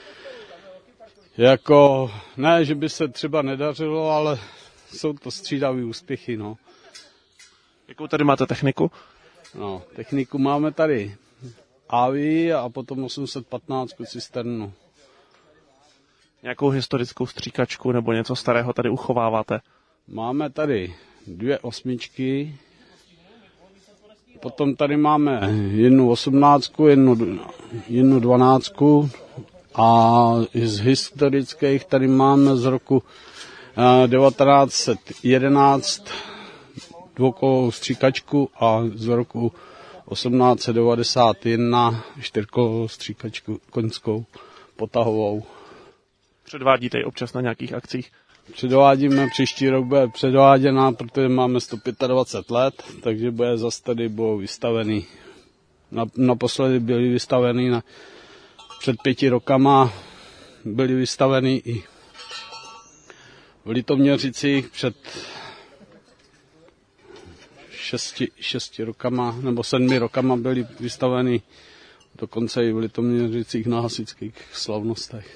jako, ne, že by se třeba nedařilo, ale jsou to střídavý úspěchy, no. Jakou tady máte techniku? No, techniku máme tady á vé a potom osm set patnáct cisternu. Nějakou historickou stříkačku nebo něco starého tady uchováváte? Máme tady dvě osmičky, potom tady máme jednu osmnáctku, jednu, jednu dvanáctku a z historických tady máme z roku devatenáct set jedenáct dvoukolovou stříkačku a z roku osmnáct set devadesát jedna čtyřkolovou stříkačku koňskou potahovou. Předvádíte ji občas na nějakých akcích? Předvádíme, příští rok bude předváděná, protože máme sto dvacet pět let, takže bude zase tady budou vystavený. Naposledy byly vystavený na, před pěti rokama, byly vystavený i v Litoměřicích před šesti, šesti rokama, nebo sedmi rokama byly vystaveny dokonce i v Litoměřicích na hasičských slavnostech.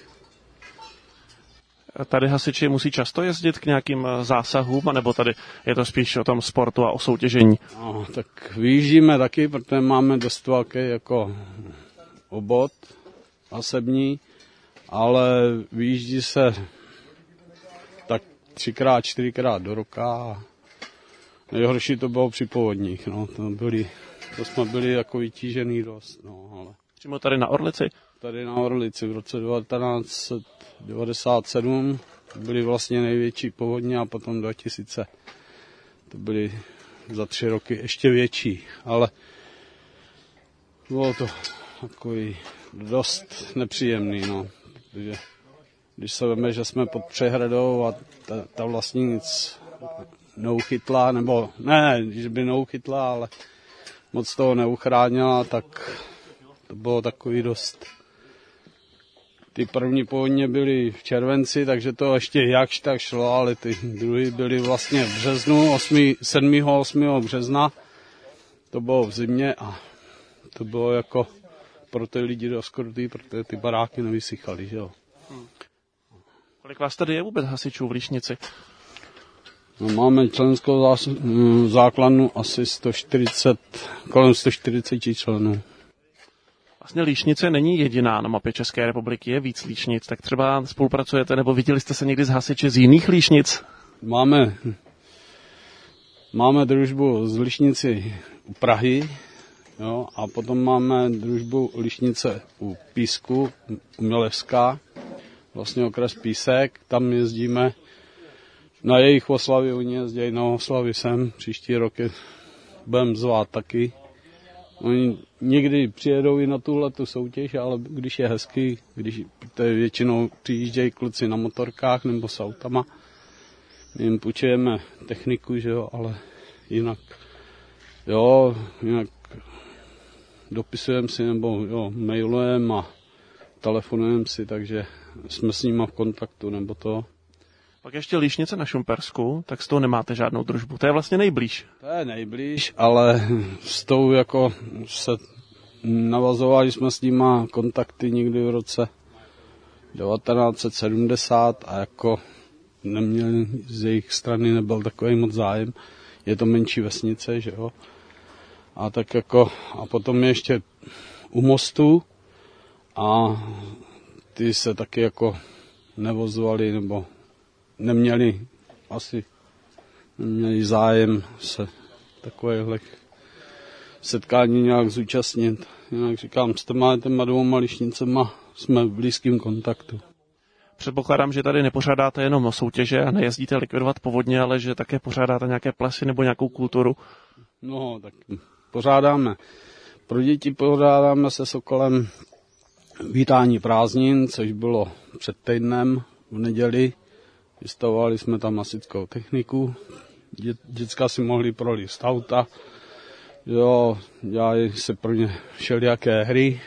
Tady hasiči musí často jezdit k nějakým zásahům, nebo tady je to spíš o tom sportu a o soutěžení? No, tak vyjíždíme taky, protože máme dost velký jako obvod asební, ale vyjíždí se tak třikrát, čtyřikrát do roka. Nejhorší to bylo při povodních, no, to, byli, to jsme byli jako vytížený dost, no, ale. Přímo tady na Orlici? Tady na Orlici v roce devatenáct set devadesát sedm byly vlastně největší povodně a potom dva tisíce. To byly za tři roky ještě větší, ale bylo to takový dost nepříjemný, no, protože když se veme, že jsme pod přehradou a ta, ta vlastně nic neuchytla, nebo ne, když by neuchytla, ale moc toho neuchránila, tak to bylo takový dost. Ty první povodně byly v červenci, takže to ještě jakž tak šlo, ale ty druhé byly vlastně v březnu, sedmého osmého března. To bylo v zimě a to bylo jako pro ty lidi dost krutý, protože ty baráky nevysychaly, že jo. Hmm. Kolik vás tady je vůbec hasičů v Líšnici? No, máme členskou základnu asi sto čtyřicet, kolem sto čtyřicet členů. Vlastně Líšnice není jediná na mapě České republiky, je víc Líšnic, tak třeba spolupracujete, nebo viděli jste se někdy s hasiči z jiných Líšnic? Máme, máme družbu z Líšnici u Prahy, jo, a potom máme družbu Líšnice u Písku, u Milevská, vlastně okres Písek, tam jezdíme na jejich oslavy, oni jezdí na oslavy sem, příští rok je budeme zvát taky. Oni někdy přijedou i na tuhletu soutěž, ale když je hezký, když většinou přijíždějí kluci na motorkách nebo s autama, my jim půjčujeme techniku, že jo, ale jinak, jo, jinak dopisujeme si nebo jo, mailujeme a telefonujeme si, takže jsme s nima v kontaktu nebo to. Pak ještě Líšnice na Šumpersku, tak s tou nemáte žádnou družbu. To je vlastně nejblíž. To je nejblíž, ale s tou jako se navazovali jsme s nima kontakty někdy v roce devatenáct set sedmdesát a jako neměli z jejich strany nebyl takový moc zájem. Je to menší vesnice, že jo. A tak jako, a potom je ještě u mostu a ty se taky jako nevozovali nebo neměli asi neměli zájem se takovýchhle setkání nějak zúčastnit. Jinak říkám, s těma, těma dvouma Líšnicema jsme v blízkém kontaktu. Předpokládám, že tady nepořádáte jenom soutěže a nejezdíte likvidovat povodně, ale že také pořádáte nějaké plesy nebo nějakou kulturu. No, tak pořádáme. Pro děti pořádáme se Sokolem vítání prázdnin, což bylo před týdnem v neděli. Vystavovali jsme tam hasičskou techniku, Dě, děcka si mohli prolíst auta, jo, dělali se pro ně všelijaké hry.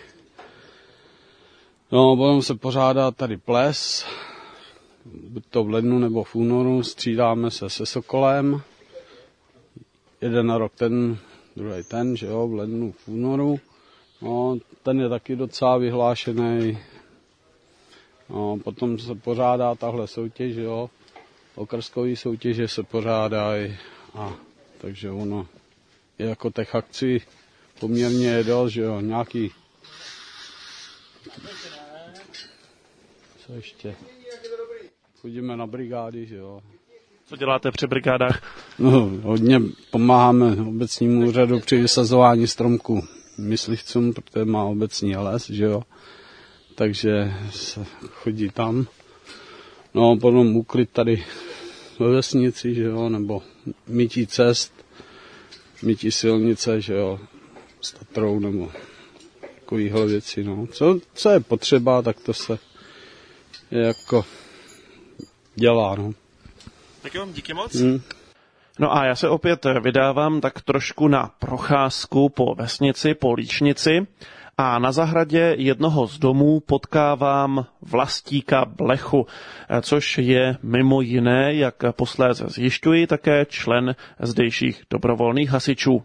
No, potom se pořádá tady ples, buď to v lednu nebo v únoru, střídáme se se Sokolem. Jeden rok ten, druhý ten, že jo, v lednu, v únoru. No, ten je taky docela vyhlášený. No, potom se pořádá tahle soutěž, jo. Okrskový soutěže se pořádají. A takže ono je jako těch akcí poměrně je dost, že jo, nějaký... Co ještě? Chodíme na brigády, že jo. Co děláte při brigádách? No, hodně pomáháme obecnímu úřadu při vysazování stromků myslivcům, protože má obecní les, že jo. Takže se chodí tam. No, potom úklid tady ve vesnici, že jo, nebo mytí cest, mytí silnice, že jo, s Tatrou, nebo takovýhle věci, no. Co, co je potřeba, tak to se jako dělá, no. Tak jo, díky moc. Hmm. No a já se opět vydávám tak trošku na procházku po vesnici, po Líčnici a na zahradě jednoho z domů potkávám Vlastíka Blechu, což je mimo jiné, jak posléze zjišťuji, také člen zdejších dobrovolných hasičů.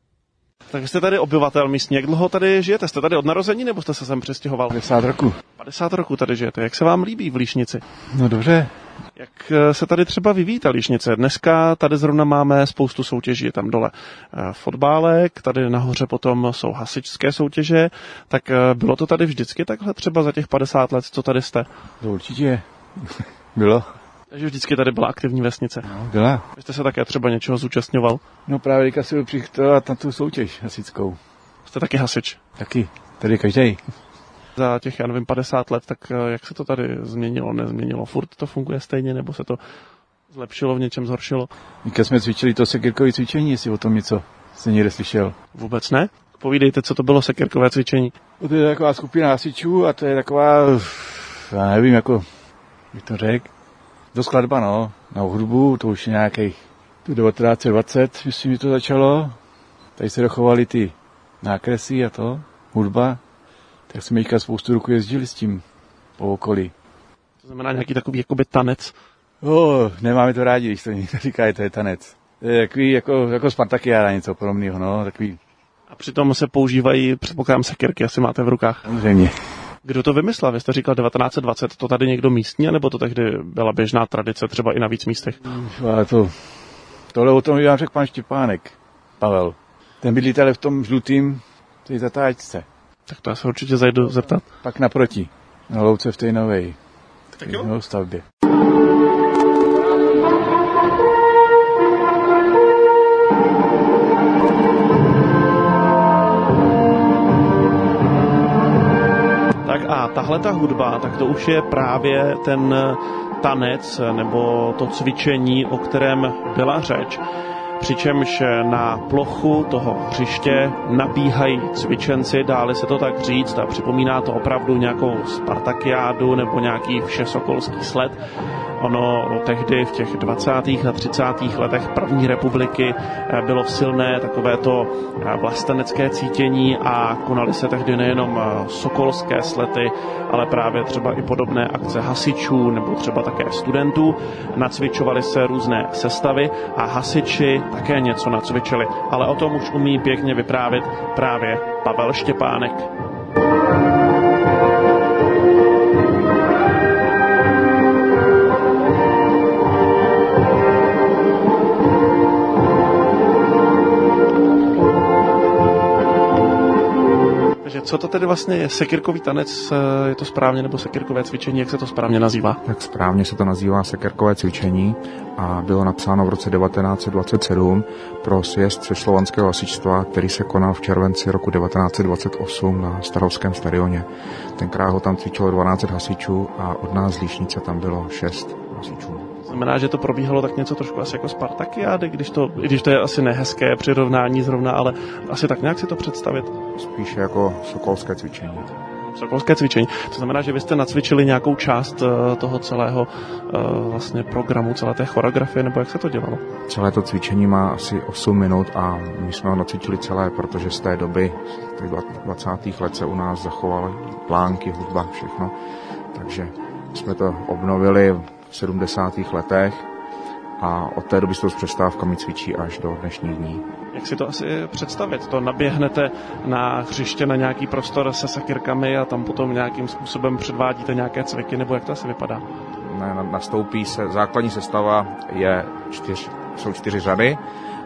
Tak jste tady obyvatel místní. Jak dlouho tady žijete? Jste tady od narození, nebo jste se sem přestěhoval? padesát roku. padesát roku tady žijete. Jak se vám líbí v Líšnici? No dobře. Jak se tady třeba vyvíjí ta Líšnice? Dneska tady zrovna máme spoustu soutěží. Je tam dole fotbálek, tady nahoře potom jsou hasičské soutěže. Tak bylo to tady vždycky takhle třeba za těch padesát let, co tady jste? To určitě bylo. Takže vždycky tady byla aktivní vesnice. No, byla. Vy jste se také třeba něčeho zúčastňoval? No právě teďka si byl přichtelovat na tu soutěž hasičskou. Jste taky hasič? Taky, tady každý. Za těch, já nevím, padesát let, tak jak se to tady změnilo, nezměnilo? Furt to funguje stejně, nebo se to zlepšilo, v něčem zhoršilo? Teďka jsme cvičili to sekírkové cvičení, jestli o tom něco jste někde slyšel. Vůbec ne? Povídejte, co to bylo sekírkové cvičení. No, to je taková skupina hasičů a to je taková, já nevím, jako, jak to řekl, do skladba, no, na hudbu, to už je nějakých devatenáct dvacet, myslím, že to začalo. Tady se dochovali ty nákresy a to, hudba. Tak jsme teďka spoustu roku jezdili s tím po okolí. To znamená nějaký takový jakoby tanec? Oh, nemáme to rádi, když to někdo říká, to je tanec. To je takový jako, jako Spartakiáda, něco podobného, no, takový. A přitom se používají, předpokládám, sekírky, asi máte v rukách. Samozřejmě. Kdo to vymyslel? Vy jste říkal devatenáct dvacet, to tady někdo místní, nebo to tehdy byla běžná tradice, třeba i na víc místech? Ale to, tohle o tom vám řekl pan Štěpánek, Pavel. Ten bydlí tady v tom žlutým, té zatáčce. Tak to já se určitě zajdu zeptat. Pak naproti, na louce v té novej. Tak jo. No, stavbě. Tak a tahle ta hudba, tak to už je právě ten tanec nebo to cvičení, o kterém byla řeč. Přičemž na plochu toho hřiště nabíhají cvičenci, dále se to tak říct a připomíná to opravdu nějakou Spartakiádu nebo nějaký všesokolský sled. Ono tehdy v těch dvacátých a třicátých letech první republiky bylo silné takovéto vlastenecké cítění a konaly se tehdy nejenom sokolské slety, ale právě třeba i podobné akce hasičů nebo třeba také studentů. Nacvičovaly se různé sestavy a hasiči také něco nacvičili, ale o tom už umí pěkně vyprávět právě Pavel Štěpánek. Co to tedy vlastně je? Sekírkový tanec, je to správně, nebo sekírkové cvičení, jak se to správně nazývá? Tak správně se to nazývá sekírkové cvičení a bylo napsáno v roce devatenáct dvacet sedm pro sjezd Všeslovanského hasičstva, který se konal v červenci roku devatenáct dvacet osm na Starovském stadioně. Tenkrát ho tam cvičilo dvanáct hasičů a od nás z Líšnice tam bylo šest hasičů. Znamená, že to probíhalo tak něco trošku asi jako Spartakiády, když to, i když to je asi nehezké přirovnání zrovna, ale asi tak nějak si to představit. Spíše jako sokolské cvičení. Sokolské cvičení. To znamená, že vy jste nacvičili nějakou část toho celého vlastně programu, celé té choreografie, nebo jak se to dělalo? Celé to cvičení má asi osm minut a my jsme ho nacvičili celé, protože z té doby, z těch dvacátých let se u nás zachovaly plánky, hudba, všechno. Takže jsme to obnovili v sedmdesátých letech a od té doby se to s přestávkami cvičí až do dnešních dní. Jak si to asi představit? To naběhnete na hřiště, na nějaký prostor se sakyrkami a tam potom nějakým způsobem předvádíte nějaké cviky, nebo jak to asi vypadá? Ne, nastoupí se, základní sestava je čtyř, jsou čtyři řady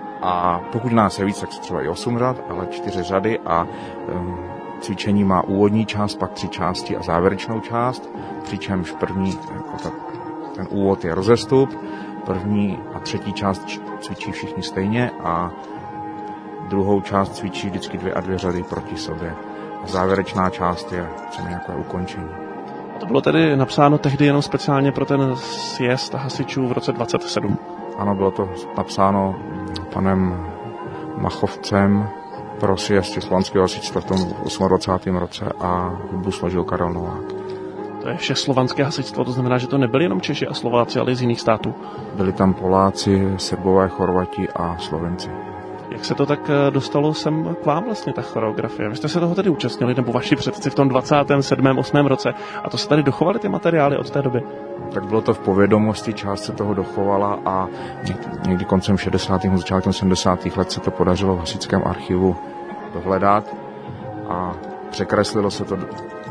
a pokud nás je víc, tak třeba i osm řad, ale čtyři řady a um, cvičení má úvodní část, pak tři části a závěrečnou část, přičemž první, jako ta, ten úvod je rozestup, první a třetí část cvičí všichni stejně a druhou část cvičí vždycky dvě a dvě řady proti sobě. A závěrečná část je třeba nějaké ukončení. To bylo tedy napsáno tehdy jenom speciálně pro ten sjezd hasičů v roce dvacet sedm? Ano, bylo to napsáno panem Machovcem pro sjezd Československého hasičstva v tom dvacátém osmém roce a hudbu složil Karel Novák. To je všeslovanské hasičstvo, to znamená, že to nebyli jenom Češi a Slováci, ale i z jiných států? Byli tam Poláci, Srbové, Chorvati a Slovenci. Jak se to tak dostalo sem k vám vlastně, ta choreografie? Vy jste se toho tedy účastnili, nebo vaši předci v tom dvacátém sedmém osmém roce a to se tady dochovaly ty materiály od té doby? Tak bylo to v povědomosti, část se toho dochovala a někdy koncem šedesátých a začátkem sedmdesátých let se to podařilo v hasičském archivu dohledat a překreslilo se to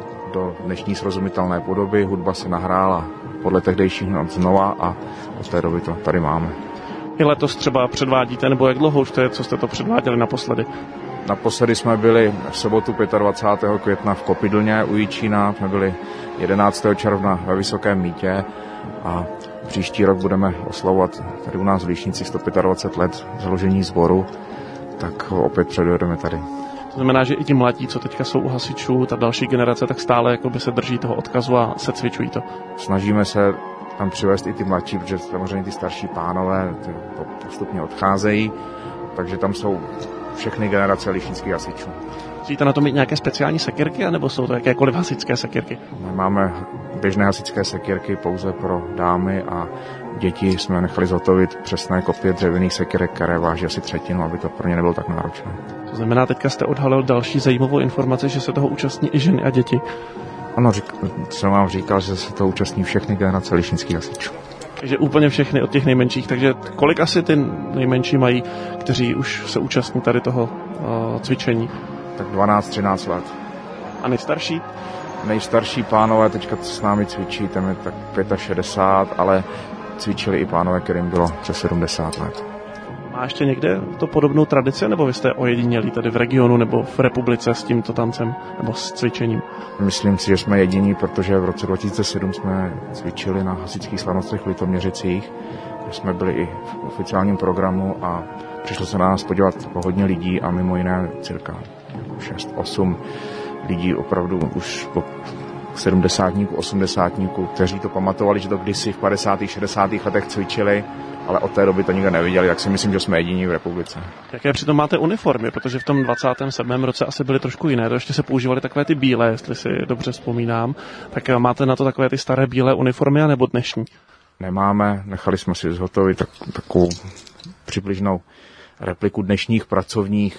do dnešní srozumitelné podoby. Hudba se nahrála podle tehdejších not znova a od té doby to tady máme. I letos třeba předvádíte, nebo jak dlouho už to je, co jste to předváděli naposledy? Naposledy jsme byli v sobotu dvacátého pátého května v Kopidlně u Jičína, jsme byli jedenáctého června ve Vysokém Mýtě a příští rok budeme oslavovat tady u nás v Líšnici sto dvacet pět let založení sboru, tak ho opět předvedeme tady. To znamená, že i ti mladí, co teďka jsou u hasičů, ta další generace, tak stále jakoby se drží toho odkazu a se cvičují to. Snažíme se tam přivést i ty mladší, protože samozřejmě ty starší pánové ty postupně odcházejí, takže tam jsou všechny generace líšnických hasičů. Musíte na to mít nějaké speciální sekyrky, anebo jsou to jakékoliv hasičské sekyrky? Máme běžné hasičské sekyrky pouze pro dámy a děti jsme nechali zhotovit přesné kopie dřevěných sekyrek, které váží asi třetinu, aby to pro ně nebylo tak náročné. To znamená, teďka jste odhalil další zajímavou informaci, že se toho účastní i ženy a děti. Ano, řík, jsem vám říkal, že se to účastní všechny generace líšnických hasičů. Takže úplně všechny od těch nejmenších. Takže kolik asi ty nejmenší mají, kteří už se účastní tady toho uh, cvičení? Tak dvanáct třináct let. A nejstarší? Nejstarší pánové teďka s námi cvičí, tam je tak šedesát pět, ale cvičili i pánové, kterým bylo přes sedmdesát let. Má ještě někde to podobnou tradici, nebo vy jste ojedinělí tady v regionu nebo v republice s tímto tancem nebo s cvičením? Myslím si, že jsme jediní, protože v roce dva tisíce sedm jsme cvičili na hasičských slavnostech v Litoměřicích, kde jsme byli i v oficiálním programu a přišlo se na nás podívat hodně lidí a mimo jiné cirka šest osm lidí opravdu už po sedmdesátníků, osmdesátníků, kteří to pamatovali, že to kdysi v padesátých šedesátých letech cvičili, ale od té doby to nikdo neviděli, tak si myslím, že jsme jediní v republice. Jaké přitom máte uniformy, protože v tom dvacátém sedmém roce asi byly trošku jiné, to ještě se používaly takové ty bílé, jestli si dobře vzpomínám, tak máte na to takové ty staré bílé uniformy a nebo dnešní? Nemáme, nechali jsme si zhotovit tak, takovou přibližnou repliku dnešních pracovních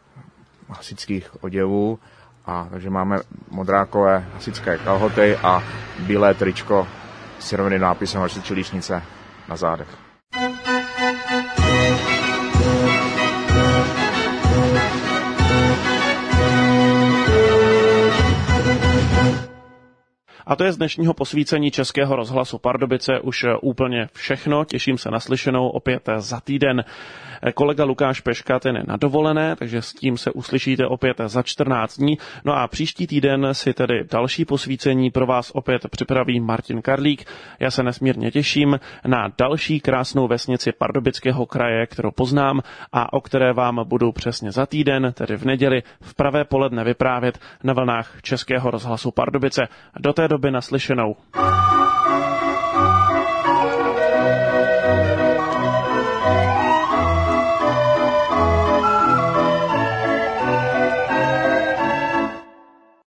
hasičských oděvů, a takže máme modrákové hasičské kalhoty a bílé tričko s červeným nápisem Hasiči Líšnice na zádech. A to je z dnešního posvícení Českého rozhlasu Pardubice už úplně všechno. Těším se na slyšenou opět za týden. Kolega Lukáš Peška, ten je na dovolené, takže s tím se uslyšíte opět za čtrnáct dní. No a příští týden si tedy další posvícení pro vás opět připraví Martin Karlík. Já se nesmírně těším na další krásnou vesnici Pardubického kraje, kterou poznám a o které vám budu přesně za týden, tedy v neděli, v pravé poledne vyprávět na vlnách Českého rozhlasu Pardubice. Do té doby naslyšenou.